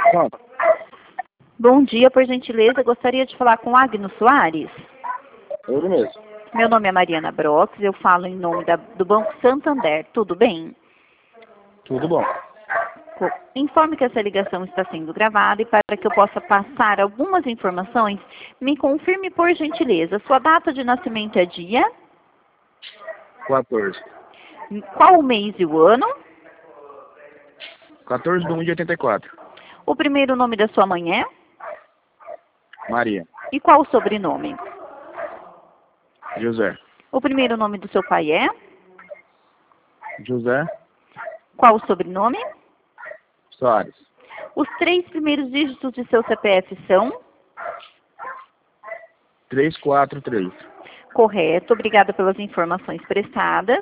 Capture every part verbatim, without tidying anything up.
Pronto. Bom dia, por gentileza, gostaria de falar com Agno Soares. Ele mesmo. Meu nome é Mariana Brox, eu falo em nome da, do Banco Santander, tudo bem? Tudo bom. Co- Informe que essa ligação está sendo gravada e para que eu possa passar algumas informações, me confirme por gentileza, sua data de nascimento é dia? quatorze. Qual o mês e o ano? quatorze de um de oitenta e quatro. O primeiro nome da sua mãe é? Maria. E qual o sobrenome? José. O primeiro nome do seu pai é? José Qual o sobrenome? Soares. Os três primeiros dígitos de seu C P F são? trezentos e quarenta e três. Correto, obrigada pelas informações prestadas.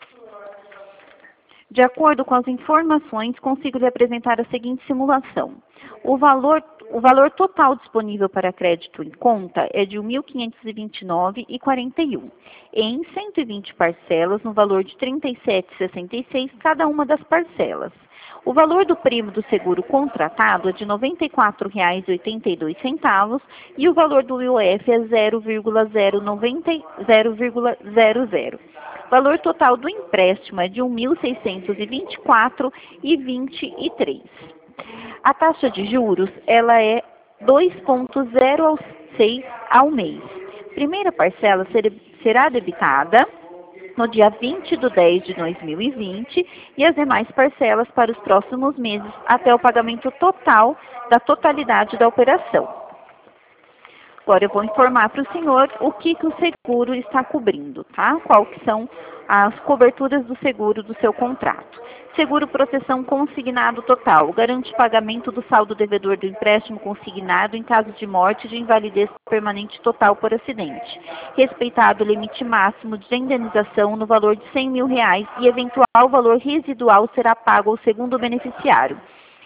De acordo com as informações, consigo lhe apresentar a seguinte simulação. O valor, o valor total disponível para crédito em conta é de mil quinhentos e vinte e nove reais e quarenta e um, em cento e vinte parcelas no valor de trinta e sete reais e sessenta e seis centavos cada uma das parcelas. O valor do prêmio do seguro contratado é de noventa e quatro reais e oitenta e dois centavos e o valor do I O F é zero vírgula zero noventa, zero vírgula zero zero. O valor total do empréstimo é de mil seiscentos e vinte e quatro reais e vinte e três centavos. A taxa de juros ela é dois vírgula zero seis ao mês. Primeira parcela será debitada no dia vinte de dez de dois mil e vinte e as demais parcelas para os próximos meses até o pagamento total da totalidade da operação. Agora eu vou informar para o senhor o que, que o seguro está cobrindo, tá? Qual que são as coberturas do seguro do seu contrato. Seguro proteção consignado total, garante pagamento do saldo devedor do empréstimo consignado em caso de morte e de invalidez permanente total por acidente. Respeitado o limite máximo de indenização no valor de cem mil reais e eventual valor residual será pago ao segundo beneficiário.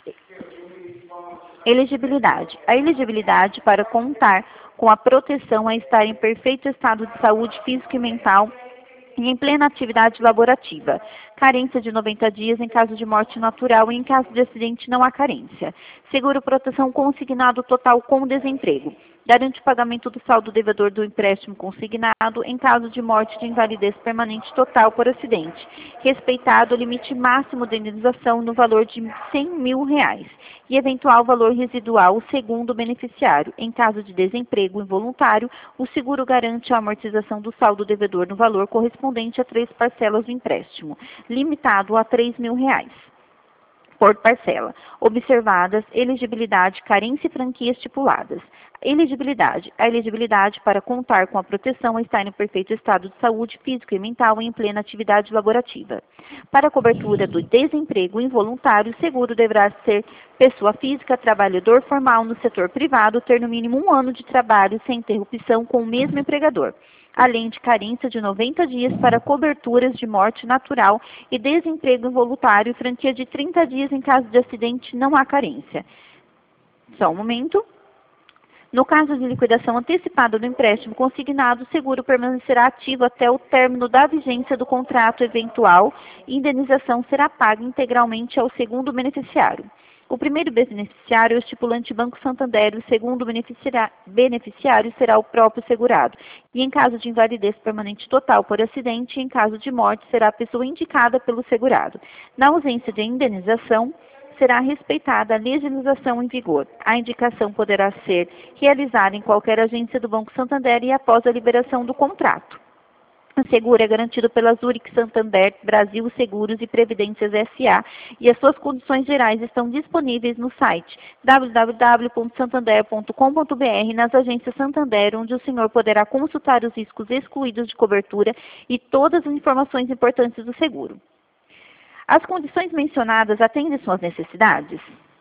Elegibilidade. A elegibilidade para contar com a proteção é estar em perfeito estado de saúde físico e mental e em plena atividade laborativa. Carência de noventa dias em caso de morte natural e em caso de acidente não há carência. Seguro proteção consignado total com desemprego. Garante o pagamento do saldo devedor do empréstimo consignado em caso de morte de invalidez permanente total por acidente. Respeitado o limite máximo de indenização no valor de cem mil reais e eventual valor residual segundo o beneficiário. Em caso de desemprego involuntário, o seguro garante a amortização do saldo devedor no valor correspondente a três parcelas do empréstimo, limitado a três mil reais. Por parcela. Observadas elegibilidade, carência e franquia estipuladas. Elegibilidade. A elegibilidade para contar com a proteção é estar em perfeito estado de saúde físico e mental e em plena atividade laborativa. Para a cobertura do desemprego involuntário, o seguro deverá ser pessoa física, trabalhador formal no setor privado, ter no mínimo um ano de trabalho sem interrupção com o mesmo empregador, além de carência de noventa dias para coberturas de morte natural e desemprego involuntário e franquia de trinta dias em caso de acidente, não há carência. Só um momento. No caso de liquidação antecipada do empréstimo consignado, o seguro permanecerá ativo até o término da vigência do contrato eventual e a indenização será paga integralmente ao segundo beneficiário. O primeiro beneficiário é o estipulante Banco Santander, o segundo beneficiário será o próprio segurado. E em caso de invalidez permanente total por acidente, e em caso de morte, será a pessoa indicada pelo segurado. Na ausência de indenização, será respeitada a legislação em vigor. A indicação poderá ser realizada em qualquer agência do Banco Santander e após a liberação do contrato. O seguro é garantido pela Zurich Santander Brasil Seguros e Previdências S A e as suas condições gerais estão disponíveis no site w w w ponto santander ponto com ponto b r nas agências Santander, onde o senhor poderá consultar os riscos excluídos de cobertura e todas as informações importantes do seguro. As condições mencionadas atendem suas necessidades?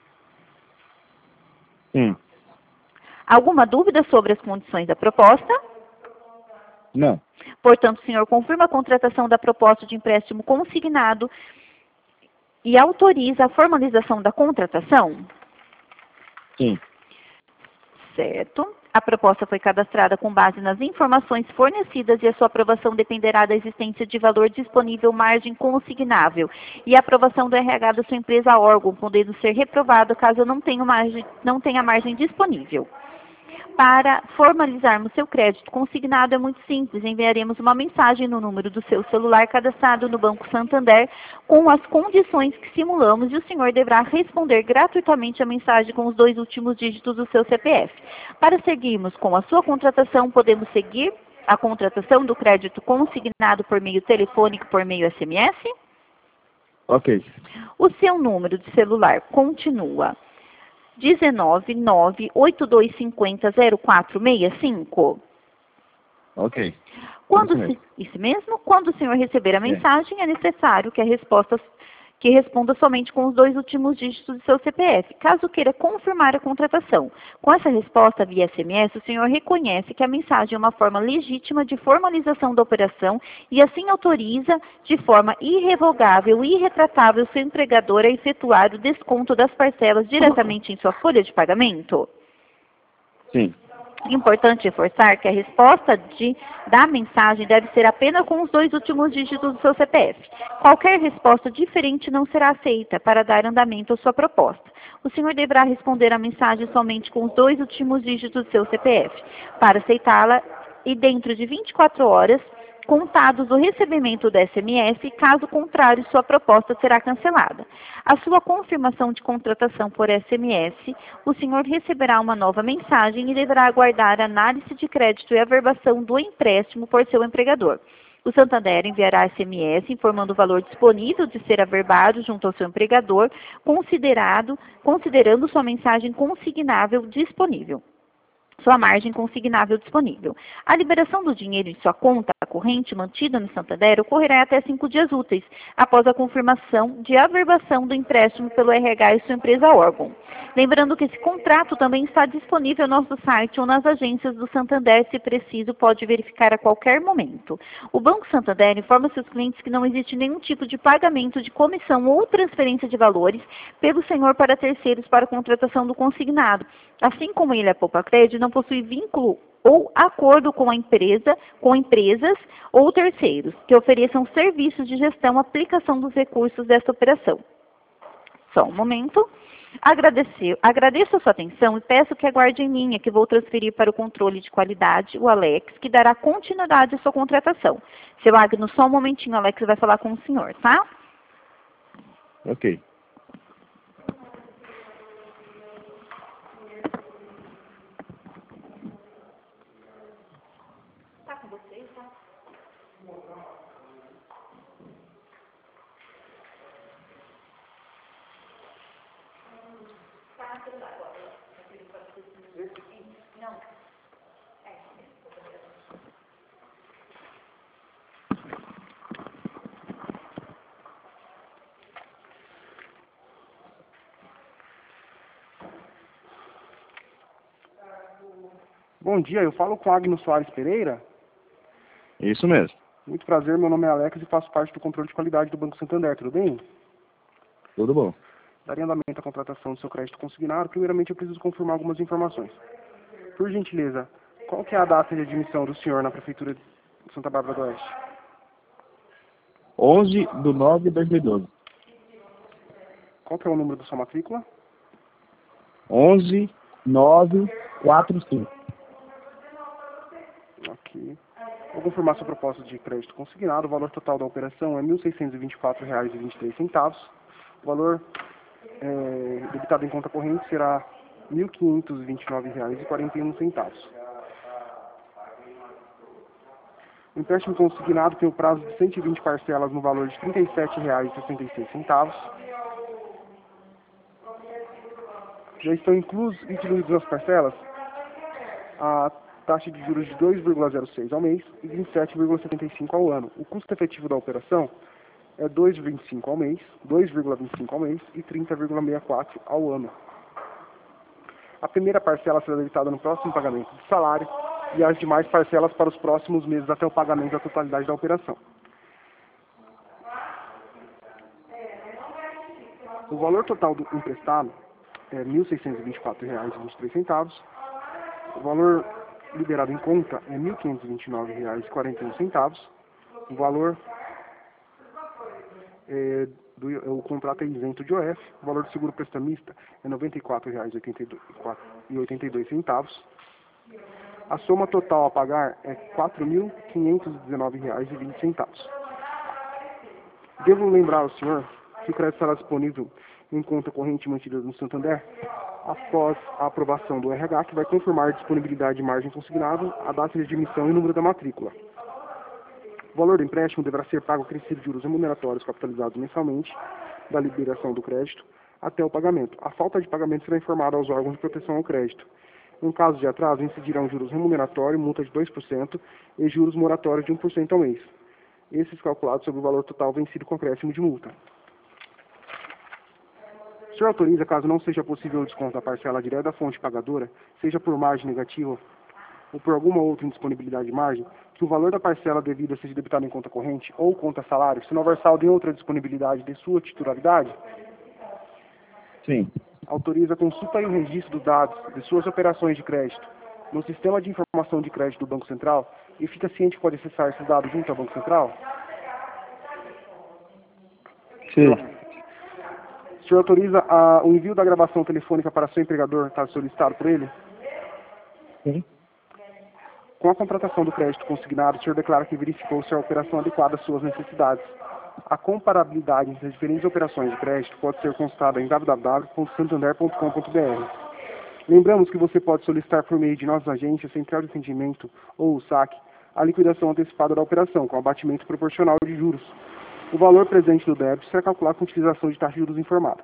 Sim. Alguma dúvida sobre as condições da proposta? Não. Portanto, o senhor confirma a contratação da proposta de empréstimo consignado e autoriza a formalização da contratação? Sim. Certo. A proposta foi cadastrada com base nas informações fornecidas e a sua aprovação dependerá da existência de valor disponível margem consignável e a aprovação do R H da sua empresa órgão, podendo ser reprovado caso não tenha margem, não tenha margem disponível. Para formalizarmos seu crédito consignado é muito simples. Enviaremos uma mensagem no número do seu celular cadastrado no Banco Santander com as condições que simulamos e o senhor deverá responder gratuitamente a mensagem com os dois últimos dígitos do seu C P F. Para seguirmos com a sua contratação, podemos seguir a contratação do crédito consignado por meio telefônico, por meio S M S? Ok. O seu número de celular continua dezenove, nove, oito dois cinco zero, zero quatro seis cinco. Ok. Quando Isso se, mesmo. isso mesmo? Quando o senhor receber a É. mensagem, é necessário que a resposta que responda somente com os dois últimos dígitos do seu C P F, caso queira confirmar a contratação. Com essa resposta via S M S, o senhor reconhece que a mensagem é uma forma legítima de formalização da operação e assim autoriza de forma irrevogável e irretratável seu empregador a efetuar o desconto das parcelas diretamente em sua folha de pagamento? Sim. Importante reforçar que a resposta de, da mensagem deve ser apenas com os dois últimos dígitos do seu C P F. Qualquer resposta diferente não será aceita para dar andamento à sua proposta. O senhor deverá responder a mensagem somente com os dois últimos dígitos do seu C P F. Para aceitá-la, e dentro de vinte e quatro horas, contados do recebimento do S M S, caso contrário, sua proposta será cancelada. A sua confirmação de contratação por S M S, o senhor receberá uma nova mensagem e deverá aguardar a análise de crédito e averbação do empréstimo por seu empregador. O Santander enviará S M S informando o valor disponível de ser averbado junto ao seu empregador, considerado, considerando sua mensagem consignável disponível. Sua margem consignável disponível. A liberação do dinheiro em sua conta corrente mantida no Santander ocorrerá até cinco dias úteis, após a confirmação de averbação do empréstimo pelo R H e sua empresa órgão. Lembrando que esse contrato também está disponível no nosso site ou nas agências do Santander, se preciso, pode verificar a qualquer momento. O Banco Santander informa seus clientes que não existe nenhum tipo de pagamento de comissão ou transferência de valores pelo senhor para terceiros para a contratação do consignado. Assim como ele é poupa crédito, não possui vínculo ou acordo com a empresa, com empresas ou terceiros que ofereçam serviços de gestão, aplicação dos recursos desta operação. Só um momento. Agradecer, agradeço a sua atenção e peço que aguarde em linha, que vou transferir para o controle de qualidade o Alex, que dará continuidade à sua contratação. Seu Agno, só um momentinho, Alex vai falar com o senhor, tá? Ok. Tá com vocês, tá? Tá no celular agora. Não. Bom dia, eu falo com Agno Soares Pereira. Isso mesmo. Muito prazer, meu nome é Alex e faço parte do controle de qualidade do Banco Santander, tudo bem? Tudo bom. Daria andamento à contratação do seu crédito consignado. Primeiramente, eu preciso confirmar algumas informações. Por gentileza, qual que é a data de admissão do senhor na Prefeitura de Santa Bárbara do Oeste? onze de nove de dois mil e doze. Qual que é o número da sua matrícula? onze nove quatro cinco. Ok. Vou confirmar sua proposta de crédito consignado. O valor total da operação é mil seiscentos e vinte e quatro reais e vinte e três centavos. O valor é, debitado em conta corrente será mil quinhentos e vinte e nove reais e quarenta e um centavos. O empréstimo consignado tem o prazo de cento e vinte parcelas no valor de trinta e sete reais e sessenta e seis centavos. Já estão inclusos e diluídos as parcelas a taxa de juros de dois vírgula zero seis ao mês e vinte e sete vírgula setenta e cinco ao ano. O custo efetivo da operação é dois vírgula vinte e cinco ao mês, dois vírgula vinte e cinco ao mês e trinta vírgula sessenta e quatro ao ano. A primeira parcela será debitada no próximo pagamento do salário e as demais parcelas para os próximos meses até o pagamento da totalidade da operação. O valor total do emprestado é mil seiscentos e vinte e quatro reais e vinte e três centavos O valor liberado em conta é mil quinhentos e vinte e nove reais e quarenta e um centavos. O valor é, do, o contrato é isento de O F. O valor do seguro prestamista é noventa e quatro reais e oitenta e dois centavos. A soma total a pagar é quatro mil quinhentos e dezenove reais e vinte centavos. Devo lembrar ao senhor que o crédito estará disponível em conta corrente mantida no Santander após a aprovação do R H, que vai confirmar a disponibilidade de margem consignada, a data de admissão e o número da matrícula. O valor do empréstimo deverá ser pago acrescido de juros remuneratórios capitalizados mensalmente da liberação do crédito até o pagamento. A falta de pagamento será informada aos órgãos de proteção ao crédito. Em caso de atraso, incidirão juros remuneratórios, multa de dois por cento e juros moratórios de um por cento ao mês. Esses calculados sobre o valor total vencido com acréscimo de multa. O senhor autoriza, caso não seja possível o desconto da parcela direta da fonte pagadora, seja por margem negativa ou por alguma outra indisponibilidade de margem, que o valor da parcela devida seja debitado em conta corrente ou conta salário, se não houver saldo em outra disponibilidade de sua titularidade? Sim. Autoriza a consulta e o registro dos dados de suas operações de crédito no Sistema de Informação de Crédito do Banco Central e fica ciente que pode acessar esses dados junto ao Banco Central? Sim. O senhor autoriza a, o envio da gravação telefônica para seu empregador, caso solicitado por ele? Sim. Com a contratação do crédito consignado, o senhor declara que verificou se a operação adequada às suas necessidades. A comparabilidade entre as diferentes operações de crédito pode ser consultada em w w w ponto santander ponto com ponto b r. Lembramos que você pode solicitar por meio de nossas agências, central de atendimento ou o saque, a liquidação antecipada da operação, com abatimento proporcional de juros. O valor presente do débito será calculado com utilização de taxa de juros informada.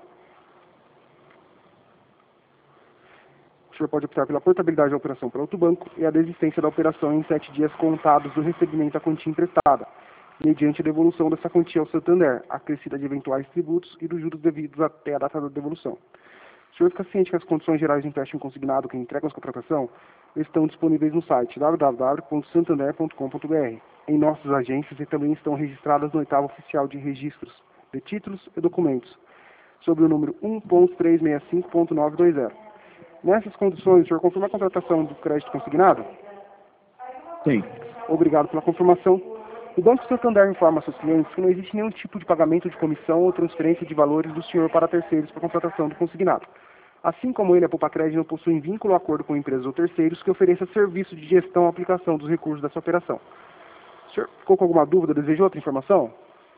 O senhor pode optar pela portabilidade da operação para outro banco e a desistência da operação em sete dias contados do recebimento da quantia emprestada, mediante a devolução dessa quantia ao Santander, acrescida de eventuais tributos e dos juros devidos até a data da devolução. O senhor fica ciente que as condições gerais de empréstimo consignado que entregam a contratação estão disponíveis no site w w w ponto santander ponto com ponto b r, em nossas agências, e também estão registradas no oitavo oficial de registros de títulos e documentos, sob o número um ponto trezentos e sessenta e cinco ponto novecentos e vinte. Nessas condições, o senhor confirma a contratação do crédito consignado? Sim. Obrigado pela confirmação. O Banco Santander informa a seus clientes que não existe nenhum tipo de pagamento de comissão ou transferência de valores do senhor para terceiros para a contratação do consignado. Assim como ele, a Poupa-Crédito não possui vínculo ou acordo com empresas ou terceiros que ofereça serviço de gestão ou aplicação dos recursos dessa operação. O senhor ficou com alguma dúvida? Deseja outra informação?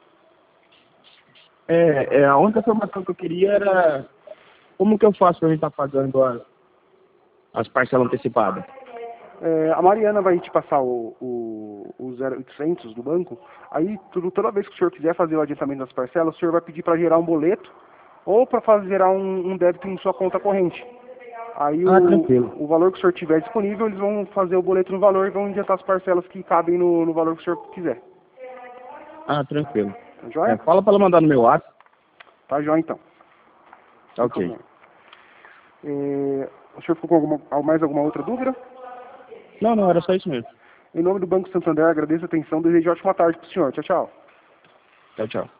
É, é, a única informação que eu queria era como que eu faço para a gente estar pagando as, as parcelas antecipadas. É, a Mariana vai te passar o, o, o zero oitocentos do banco. Aí, tudo, toda vez que o senhor quiser fazer o adiantamento das parcelas, o senhor vai pedir para gerar um boleto ou para fazer gerar um, um débito em sua conta corrente. Aí Ah, o, tranquilo. o valor que o senhor tiver disponível, eles vão fazer o boleto no valor e vão adiantar as parcelas que cabem no, no valor que o senhor quiser. Ah, tranquilo. Tá joia? É, fala para ela mandar no meu WhatsApp. Tá joia, então. Tá ok. É, o senhor ficou com alguma, mais alguma outra dúvida? Não, não, era só isso mesmo. Em nome do Banco Santander, agradeço a atenção e desejo ótima tarde para o senhor. Tchau, tchau. Tchau, tchau.